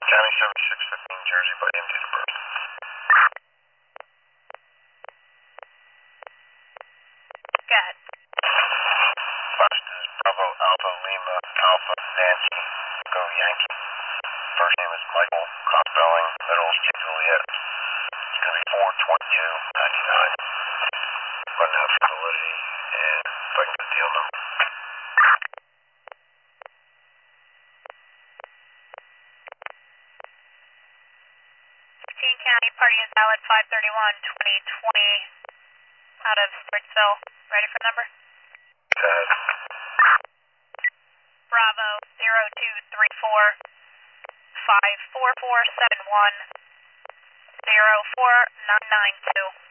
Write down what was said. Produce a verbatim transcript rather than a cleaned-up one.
County seventy-six fifteen Jersey by M T Depressed. Go ahead. Last is Bravo Alpha Lima Alpha Nancy Go Yankee. First name is Michael, cop spelling, middle is Juliet. It's going to be four twenty-two ninety-nine. Run out for validity and if I can get the deal number. County, party is valid five thirty-one twenty twenty out of Swartsville. Ready for number? Go ahead. Bravo zero two three four five four four seven one zero four nine nine two.